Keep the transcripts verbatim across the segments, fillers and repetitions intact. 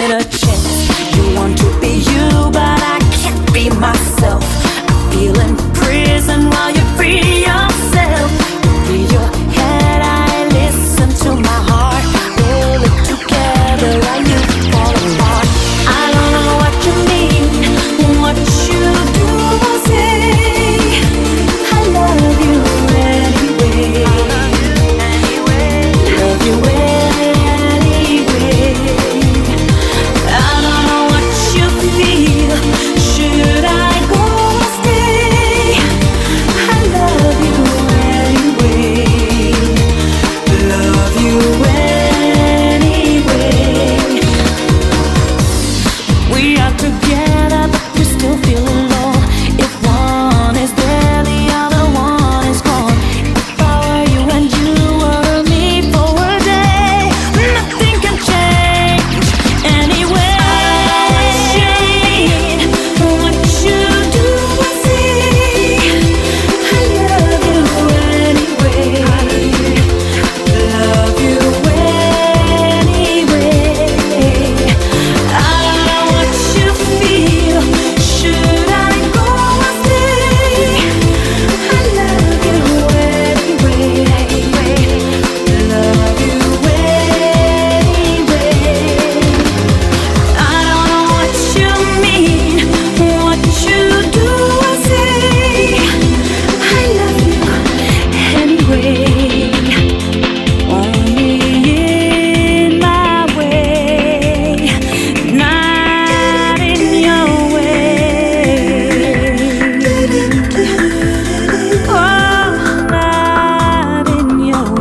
it a chance. You want to be you, but I can't be myself. I feel in prison while you free yourself. Free your head, I listen to my heart. Roll it together while you fall apart. I don't know what you mean, what you do or say. I love you anyway. Love you anyway. I don't know what you feel. Should I go or stay? I love you anyway. Love you anyway. We are together, but we still feel alone. If one is there, the other one is gone. If I were you and you were me for a day, nothing can change anyway. What you do, I see. I love you anyway. Love you anyway. I don't know what you feel. Should I go or stay? I love you anyway. Love you anyway. I don't know what you mean, what you do or say. I love you anyway. Only in my way, not in your way. Oh, not in your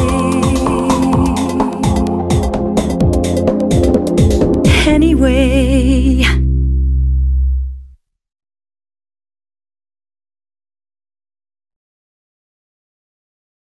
way. Anyway.